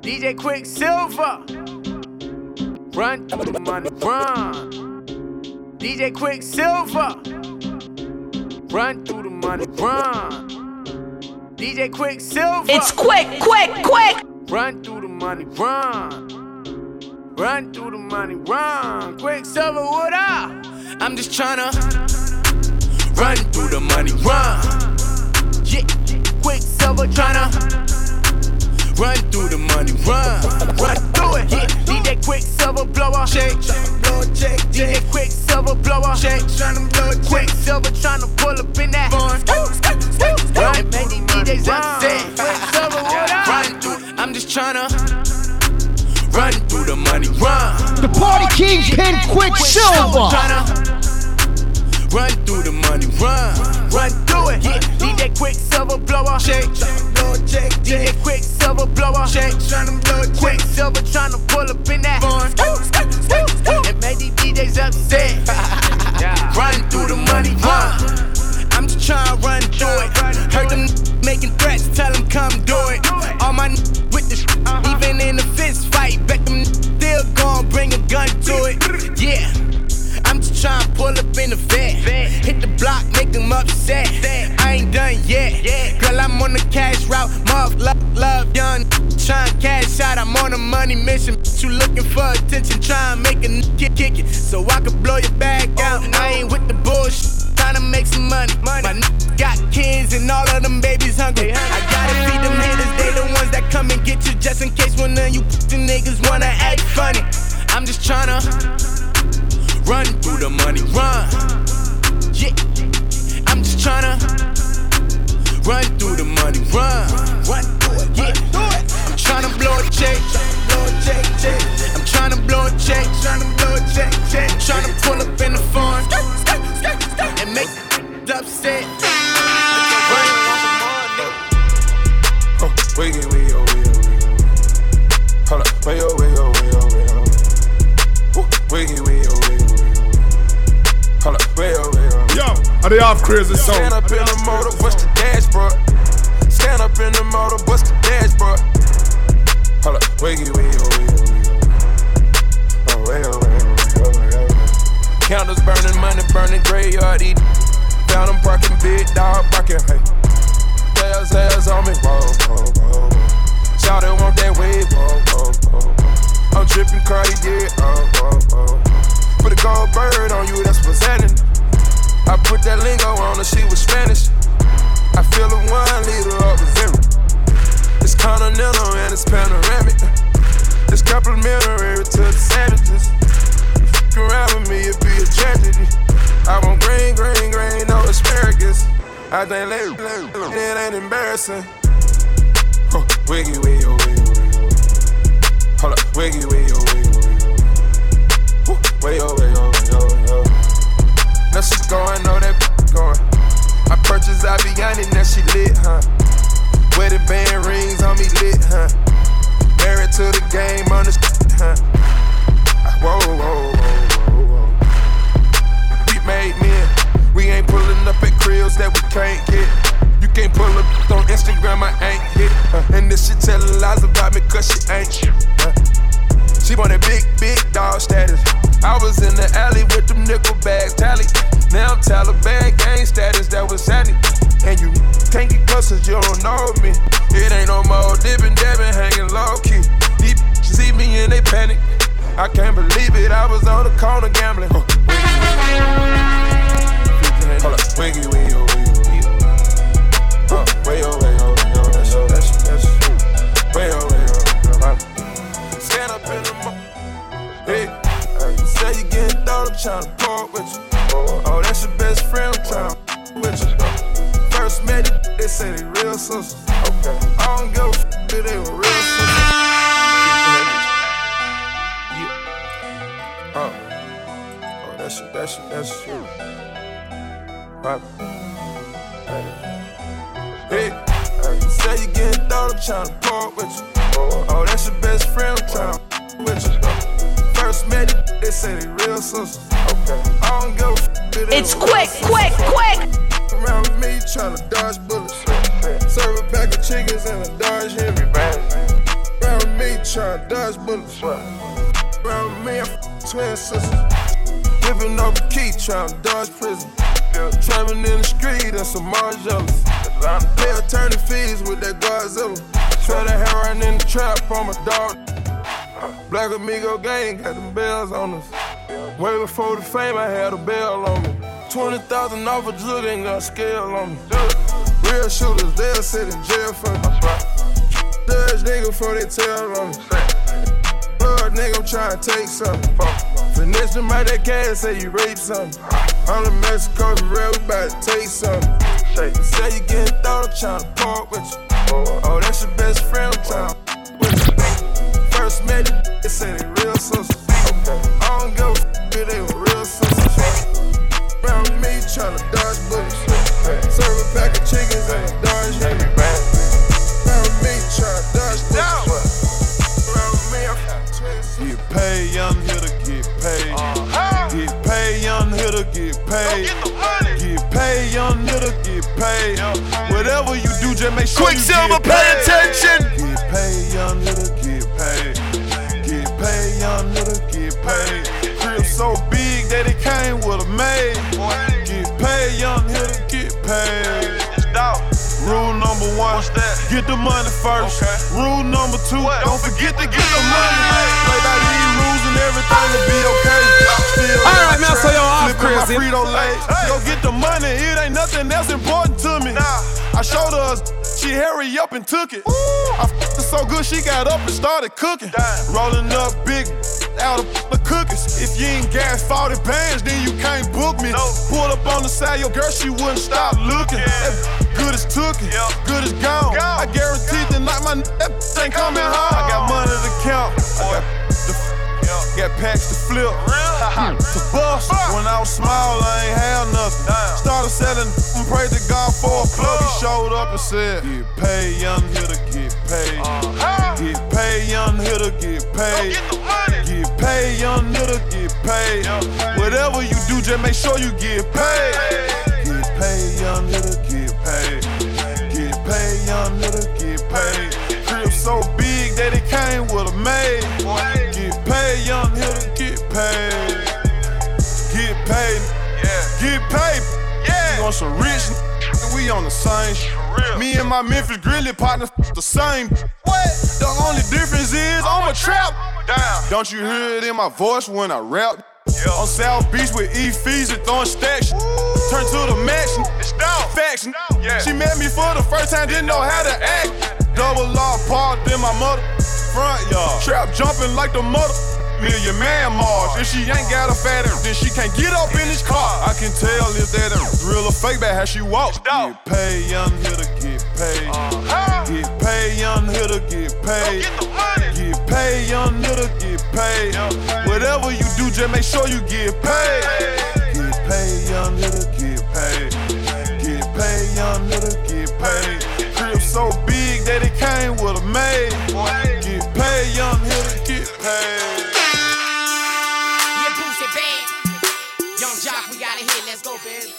DJ Quicksilver. Run through the money, run. DJ Quicksilver. Run through the money, run. DJ Quicksilver. It's quick. Run through the money, run. Run through the money, run. Quicksilver, what up? I'm just tryna run through the money, run. Yeah, Quicksilver tryna run through the money, run. Run through it. Yeah, DJ Quicksilver blower, shake, blow a check. DJ Quicksilver blower, shake, tryna blow a check. Quicksilver tryna pull up in that barn. Run, man, these DJs upset. Quicksilver, what up? Run through. I'm just tryna run through the money, run. The party kingpin, Quicksilver. Run through the money, run. Run through it. Yeah, DJ Quicksilver blower, shake, blow a check. DJ Quicksilver blower, shake, tryna blow a check. Quicksilver tryna pull up in that barn. And made these DJs upset. Run through the money, run. I'm just tryna run through it. Heard them making threats, tell them come do it. All my with the even in the fist fight, bet them still gon' bring a gun to it. Yeah, I'm just tryna pull up in the vet. Hit the block, make them upset. I ain't done yet. Girl, I'm on the cash route. Muff, love, young. Tryna cash out, I'm on a money mission. You looking for attention, tryna make a kick it. So I could blow your bag out. I ain't with the bullshit. Tryna make some money. My got kids and all of them babies hungry. I gotta feed them haters, they the ones that come and get you. Just in case one of you niggas wanna act funny. I'm just tryna run through the money, run. Yeah, I'm just tryna run through the money, run. Run through it, yeah. I'm tryna blow a check, I'm tryna blow a check, I'm tryna pull up in the farm and make it upset. Wiggy, hold up, way yo. Wiggy, hold up, way yo. Yo, are they off crazy song? Stand up in the motor, what's the dashboard? Stand up in the motor, what's the dashboard? Hold up, wiggy, oh, way yo. Candles burning, money burning, graveyard eating. Found them barking, big dog barking, hey. Sales on me, whoa. Shout it, want that wave, whoa. I'm tripping Cartier, Put a gold bird on you, that's what's happening. I put that lingo on her, she was Spanish. I fill a 1 liter up with zero. It's continental and it's panoramic. It's complimentary to the savages. If you around with me, it'd be a tragedy. I want green, no asparagus. I think it ain't embarrassing. Wiggy, yo. Hold up, wiggy, yo. Way yo. Now she's going, know that going. I purchased Aviani, now she lit, huh? Wedding band rings on me lit, huh? Married to the game on the huh? Whoa. We made men. We ain't pulling up at cribs that we can't get. You can't pull up on Instagram, I ain't hit. And this shit telling lies about me cause she ain't. She wanted big dog status. I was in the alley with them nickel bags tally. Now I'm Taliban gang status, that was sandy. And you can't get close cause you don't know me. It ain't no more dipping, dabbing, hanging low key. These see me and they panic. I can't believe it, I was on the corner gambling. Hold up, wiggy, yo. Way yo. That's way yo. Stand up in the hey, you say you getting thought, I'm tryna park with you. Oh, that's your best friend, I'm tryna with you. First met it, they say they real sisters. Okay. I don't give a f*** if they were real sisters. Yeah. Oh, that's you. Hey, you say you getting thought, I'm tryna park with you. Oh, that's your best friend, I'm tryna with you. First met it, they say they real sisters. Okay. I don't give a f*** if they It's quick. Around with me, tryna dodge bullets. Serve a pack of chickens and a Dodge Hemi. Around with me, tryna dodge bullets. Around me, twin sisters. Whipping up a key, tryna dodge prison. Traveling in the street, and some more jealous. Pay attorney fees with that Godzilla. Try to hair right in the trap on my dog. Black Amigo gang got them bells on us. Way before the fame, I had a bell on me. 20,000 off a drug, ain't got a scale on me. Real shooters, they'll sit in jail for me. Dodge nigga before they tell on me. Blood nigga, I'm tryna take something. Finesse them out that cash, say you rape something. I'm in Mexico for real, we bout to take something. Say you getting thought, I'm tryna park with you. Oh, that's your best friend, I'm tryna with you. First met you, they say they real sisters. I don't give a if they were real sisters. Round me, tryna dodge bullets. Serve a pack of chickens and a dodge nigga. Round me, tryna dodge bullets. Round me, I'm get paid, young hitter, get paid. Get paid, young hitter, get paid. Get paid, young hitter, get paid. Whatever you do, just make sure Quicksilver, you get pay paid. attention. Get paid, young hitter, get paid. Get paid, young hitter, get paid. Crib so big that it came with a maid. Get paid, young hitter, get paid. Rule number one, get the money first. Rule number two, don't forget to get the money. Play by these rules and everything will be okay. Still Alright, man, so yo, off crazy. Go get the money, it ain't nothing that's important to me. I showed her, she hurry up and took it. I f***ed her so good, she got up and started cooking. Rolling up big out of the cookies. If you ain't gas 40 bands, then you can't book me. Pull up on the side, your girl, she wouldn't stop looking. That good as took it, good as gone. I guarantee that like my that ain't coming home. I got money to count, got packs to flip, to bust. When I was small, I ain't had nothing. Started selling, pray to God for a plug. He showed up and said, get paid, young hitter, get paid. Get paid, young hitter, get paid. Get paid, young hitter, get paid. Whatever you do, just make sure you get paid. Get paid, young hitter, get paid. Get paid, young hitter, get paid. Crib so big that it came with a maid. Get paid, young hitter, get paid. Get paid, get paid. You want some rich, we on the same shit. Me and my Memphis Grizzly partners the same. The only difference is I'm a trap. Don't you hear it in my voice when I rap? On South Beach with E-Fees and throwing stacks. Turn to the max, faction. She met me for the first time, didn't know how to act. Double law parked in my mother front yard. Trap jumping like the mother million man Mars. If she ain't got a fat ass, then she can't get up in this car. I can tell if that real or fake by how she walks. Get paid, young hitter, get paid. Get paid, young hitter, get paid. Get paid, young hitter, get paid. Whatever you do, just make sure you get paid. Get paid, young hitter, get paid. Get paid, young hitter, get paid. Crib so big that it came with a maid. Get paid, young hitter, get paid. Young Jock, we gotta hit, let's go, baby.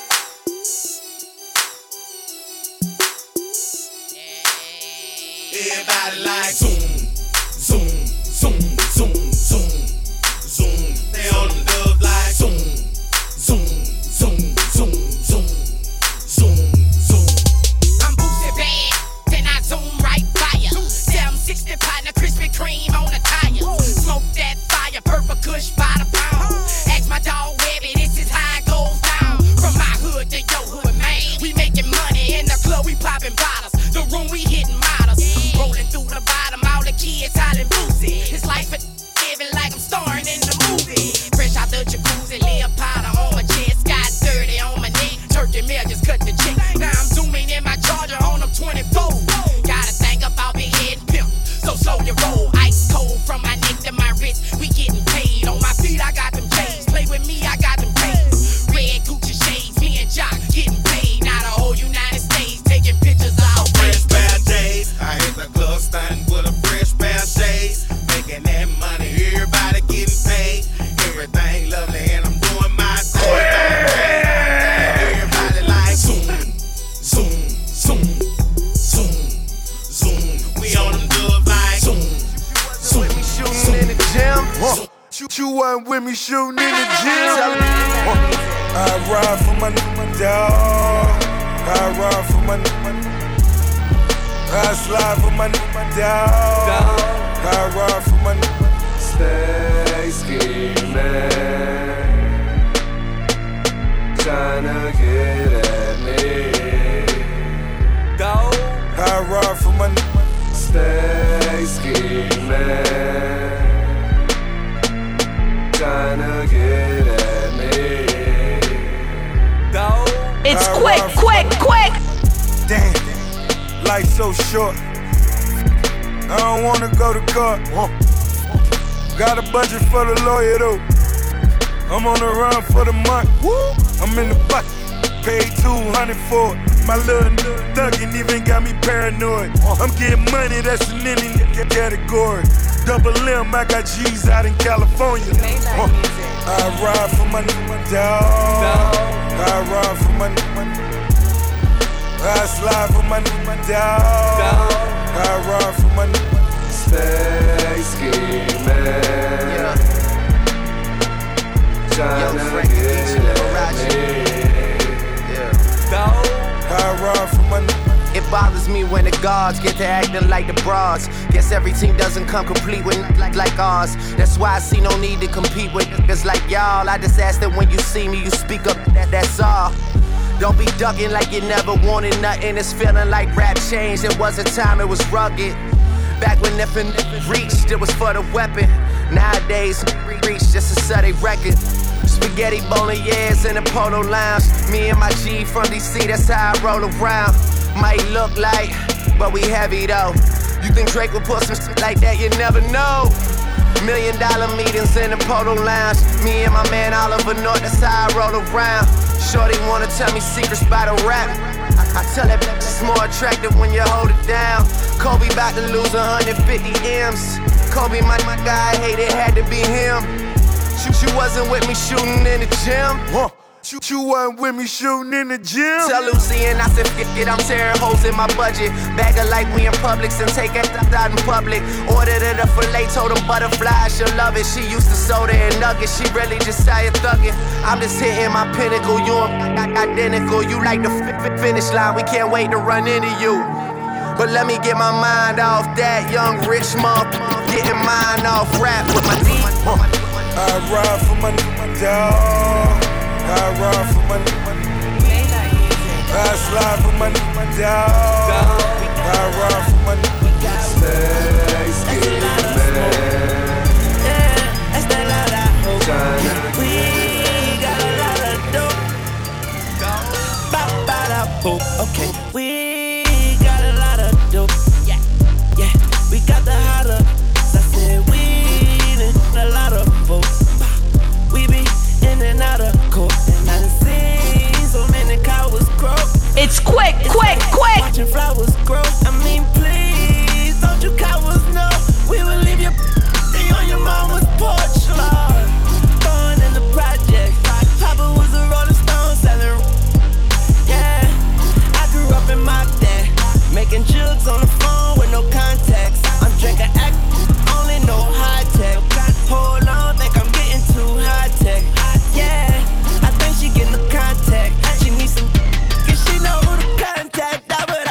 Everybody like zoom, zoom, zoom, zoom, zoom, zoom. They on them dubs like zoom, zoom, zoom, zoom, zoom, zoom, zoom. I'm boosted bad, then I zoom right by ya. 760 partner, Krispy Kreme on the tire. Smoke that fire, purple kush by the pound. Ask my dog Webby, this is how it goes down. From my hood to your hood, man. We making money in the club, we popping bottles. The room we hitting models. Rolling through the bottom, all the kids hollering boozy. It's life for living like I'm starring in the movie. Fresh out the jacuzzi, lay a powder on my chest. Got dirty on my neck, turkey mail just cut the check. Now I'm zooming in my Charger on them 24. Gotta think about big head pimp, so slowly roll. Ice cold from my neck to my wrist, we getting paid. On my feet I got them J's, play with me I got them J's. Red Gucci shades, me and Jock getting paid. Now the whole United States taking pictures all fresh pair of J's, wasn't with me shooting in the gym. I ride for my dog. I ride for my I slide for my dog. I ride for my Stay scheming, tryna get at me. Go. I ride for my Stay scheming, tryna get at me. Go. It's quick, quick, quick. Damn, life's so short. I don't wanna go to court. Got a budget for the lawyer though. I'm on the run for the month. I'm in the bucket, paid 200 for it. My little thuggin' even got me paranoid. I'm getting money, that's in any category. Double M, I got G's out in California. I ride for my dog. I ride for my I slide for my dog. I ride for my Stay scheming, tryna get at me. I ride for my It bothers me when the guards get to acting like the bras. Guess every team doesn't come complete with like ours. That's why I see no need to compete with niggas like y'all. I just ask that when you see me, you speak up, that's all. Don't be ducking like you never wanted nothing. It's feeling like rap changed. It was a time it was rugged. Back when nothing reached, it was for the weapon. Nowadays, reach just to sell a record. Spaghetti bolognese in the polo lounge. Me and my G from DC, that's how I roll around. Might look like, but we heavy though. You think Drake would put some shit like that? You never know. $1 million meetings in the polo lounge. Me and my man Oliver North, that's how I roll around. Shorty wanna tell me secrets about a rap. I tell that bitch it's more attractive when you hold it down. Kobe about to lose 150 M's. Kobe, my guy, hate it had to be him. You wasn't with me shooting in the gym. You wasn't with me shooting in the gym. Tell Lucy and I said, it, I'm tearing holes in my budget. Bag her like we in Publix and take it out in public. Ordered her the filet, told them butterfly, she'll love it. She used to soda and nuggets, she really just started thugging. I'm just hitting my pinnacle, you identical. You like the finish line, we can't wait to run into you. But let me get my mind off that young rich motherfucker. Getting mine off rap with my D. I ride for my dog. I ride for my I slide for my dog. I ride for my Stay scheming, That's that lot I hope. We got a lot of dope. Okay, we got a lot of dope. Yeah, we got the hotter. I said we need a lot of folks. We be in and out of court, and I done seen so many cowards grow. It's quick, quick, quick. Watching flowers grow. I mean, please don't you cowards know we will leave you on your mama's porch, Lord. Born in the project. Papa was a Rolling Stone selling. Yeah, I grew up in my dad, making jugs on the phone with no contacts. I'm drinking act, only no high tech. Hold on, think I'm getting too high tech. Yeah, I think she getting the contact. She needs some, cause she know who to contact.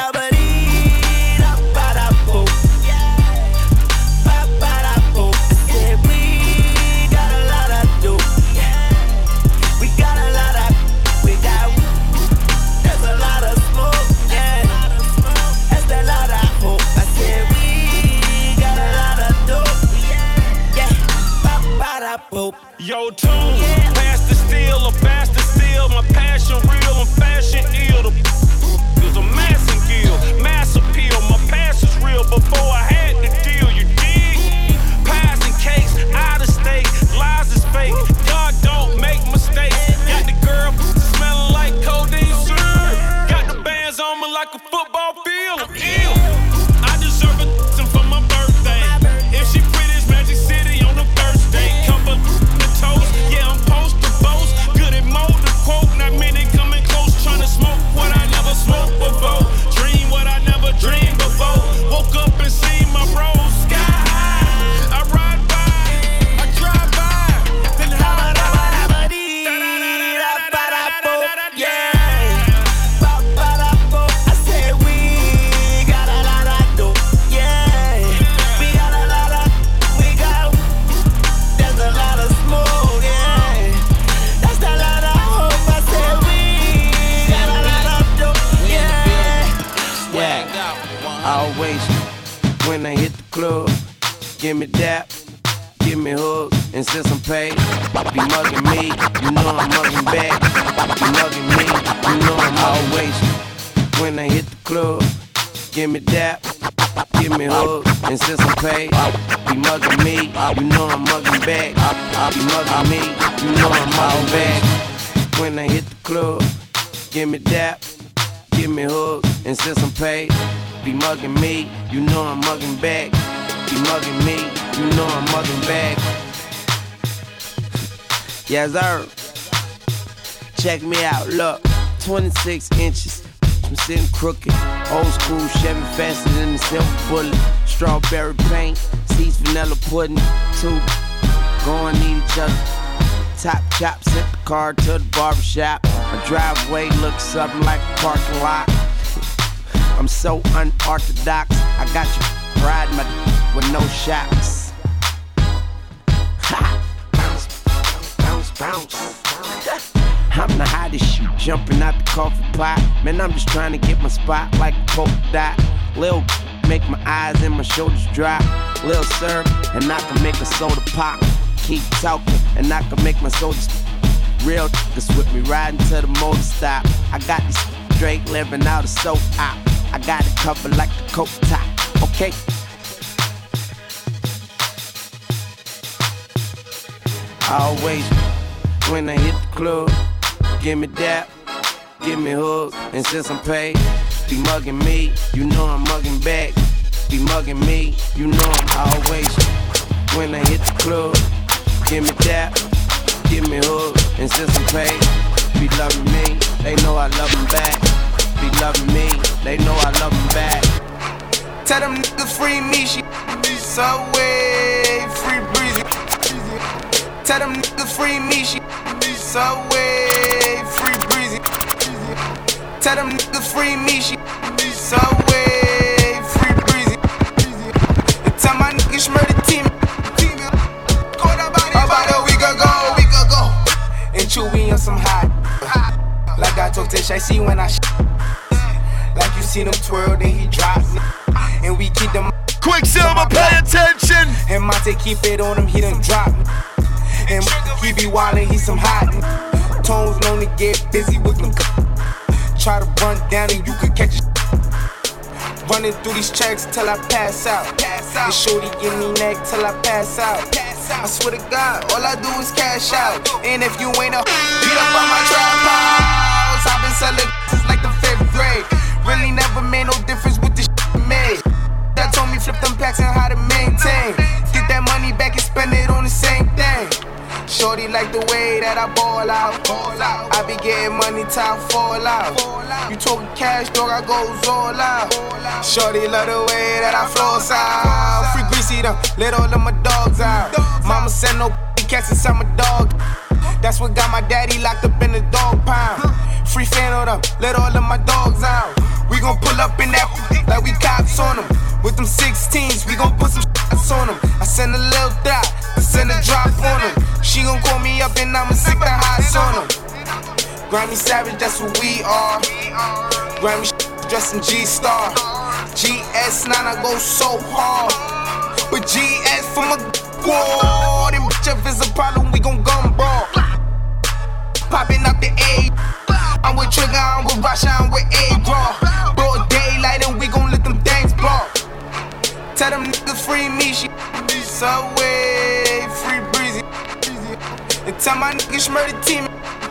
Yo, tune, pass the steel, a bastard steal. My passion real and fashion ill. There's a massive guild, mass appeal. My past is real before I had the deal, you dig? Pies and cakes, out of state, lies is fake. God don't make mistakes. Got the girl smelling like codeine syrup. Got the bands on me like a football field. I'm ill. I deserve a for my birthday. If she pretty as Magic City on the first day, cover the toast. Yeah, I'm post to boast. Good at mold to quote. Not many coming close, trying to smoke what I never smoked before. Dream what I never dreamed before. Woke up and seen my bros sky high. I ride by, I drive by. Always when I hit the club, give me dap, give me hugs, and since I'm paid, be mugging me, you know I'm mugging back. Be mugging me, you know I'm always when I hit the club, give me dap, give me hugs, and since I'm paid, be mugging me, you know I'm mugging back. Be mugging me, you know I'm mugging back. When I hit the club, give me dap, give me hugs, and since I'm paid, be mugging me, you know I'm mugging back. Be mugging me, you know I'm mugging back. Yes, sir. Check me out, look, 26 inches. I'm sitting crooked, old school Chevy faster than the silver bullet. Strawberry paint, seeds vanilla pudding, two going eat each other. Top chop, sent the car to the barbershop. My driveway looks something like a parking lot. I'm so unorthodox, I got you riding my with no shocks. Ha! Bounce, bounce, bounce. I'm the hottest shoot, jumping out the coffee pot. Man, I'm just trying to get my spot like a polka dot. Lil' make my eyes and my shoulders drop. Lil' syrup, and I can make a soda pop. Keep talking, and I can make my soldiers real niggas with me riding to the motor stop. I got this straight living out of soap op. I got it covered like the coat top, okay? Always, when I hit the club, give me dap, give me hugs, and since I'm paid, be mugging me, you know I'm mugging back. Be mugging me, you know I'm always. When I hit the club, give me dap, give me hugs, and since I'm paid, be loving me, they know I love them back. Be loving me, they know I love them back. Tell them niggas free me, she Subway, free breezy. Tell them niggas free me, she Subway, free breezy. Tell them niggas free me, she Subway, free breezy. And tell my niggas murder team. About a week ago. And Chewy on some hot. Like I told Tish, I see when I like you seen him twirl, then he drops. And we keep them Quicksilver, pay attention. And Monte keep it on him, he done drop. And he be wildin', he some hot. Tones known to get busy with them. Try to run down and you could catch it. Running through these checks till I pass out. And shorty give me neck till I pass out. I swear to God, all I do is cash out. And if you ain't a beat up on my trap house, I've been selling since like the 5th grade. Really never made no difference with the shit made. That told me flip them packs and how to maintain. Get that money back and spend it on the same thing. Shorty like the way that I ball out. I be getting money till I fall out. You talking cash, dog, I goes all out. Shorty love the way that I floss out. Free greasy them, let all of my dogs out. Mama send no cats inside my dog. That's what got my daddy locked up in the dog pound. Free fan of them, let all of my dogs out. We gon' pull up in that like we cops on them. With them 16s, we gon' put some shots on them. I send a little dot, I send a drop on them. She gon' call me up and I'ma stick the highs on them. Grammy Savage, that's what we are. Grammy dressed in G-Star. GS9, I go so hard. But GS from a war. Them bitch, if it's a problem, we gon' gun brawl. Popping up the A. I'm with Trigger, I'm with Rasha, I'm with A-Raw. Broad daylight and we gon' let them things ball. Tell them niggas free me, she Subway, free breezy. And tell my niggas murder team.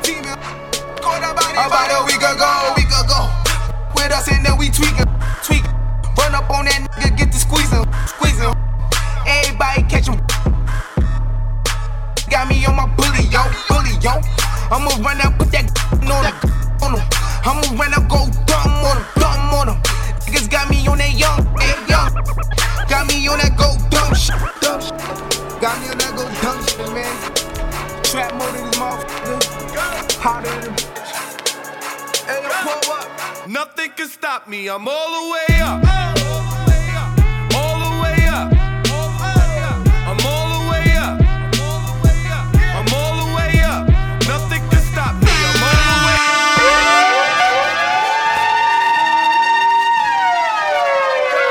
About a week ago. With us and then we tweaking. Run up on that nigga, get to squeezing. Everybody catch him. Got me on my bully, yo. I'ma run out, put that on him. I'ma run out, go dumb on him. Niggas got me on that young. Got me on that go dumb shit. Got me on that go dumb shit, man. Trap mode in this motherfucker. Hotter than a bitch. Hey, yo, pull up. Nothing can stop me. I'm all the way up. All the way up. I'm all the way up. I'm all the way up. Nothing can stop me. I'm all the way up.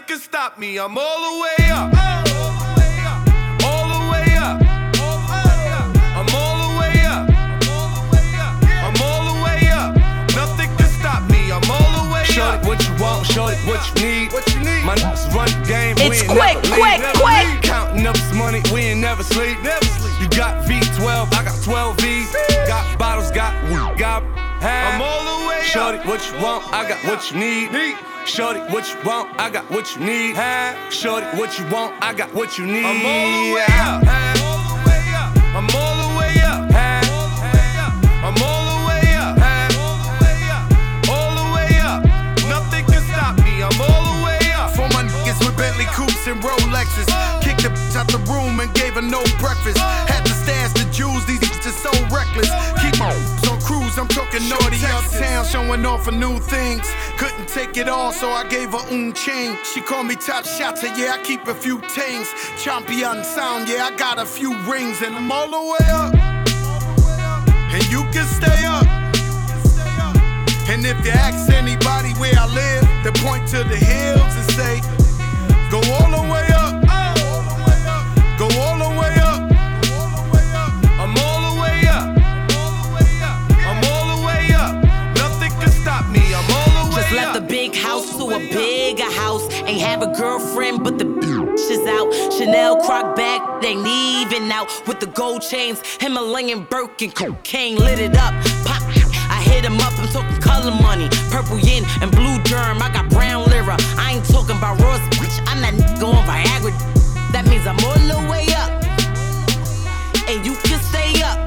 can stop me. I'm all the way up. All the way up. I'm all the way up. I'm all the way up. Nothing can stop me. I'm all the way up. Shorty, what you want? Shorty, what you need? My niggas run the game. It's quick, quick, quick. Counting up this money, we ain't never sleep. You got V12, I got 12 V's. Got bottles, got. I'm all the way up. Shorty, what you want? I got what you need. Shorty, what you want? I got what you need. Shorty, what you want? I got what you need. I'm all the way up. I'm all the way up. I'm all the way up. All the way up. Nothing can stop me. I'm all the way up. For my niggas with Bentley coupes and Rolexes, kicked the bitch out the room and gave her no breakfast. Had to stash the jewels, these just so reckless. Keep my on cruise, I'm talking naughty uptown, showing off for new things. Couldn't take it all, so I gave her chain. She called me top shotter, yeah, I keep a few tings. Champion sound, yeah, I got a few rings, and I'm all the way up. And you can stay up. And if you ask anybody where I live, they point to the hills and say, go all the way up. Go all the way up. I'm all the way up. I'm all the way up. Nothing can stop me. I'm all the way up. Just left the big house to a bigger house. Ain't have a girlfriend, but the bitch is out. Chanel Croc bag, they ain't even out. With the gold chains, Himalayan Birkin, cocaine lit it up. Pop, I hit him up, I'm talking color money. Purple yin and blue germ, I got brown lira. I ain't talking about Ross, bitch, I'm that nigga on Viagra. That means I'm all the way up. And you can stay up.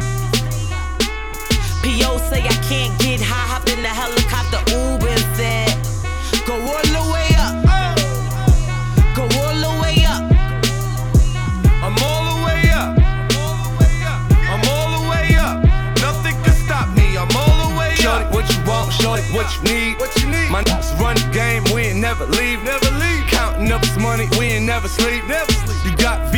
P.O. say I can't get high, hop in the helicopter, Uber said, go all the way up. Go all the way up. I'm all the way up. I'm all the way up. Nothing can stop me. I'm all the way up. Shorty, what you want? Shorty, what you need? My niggas run the game, we ain't never leave. Counting up this money, we ain't never sleep. You got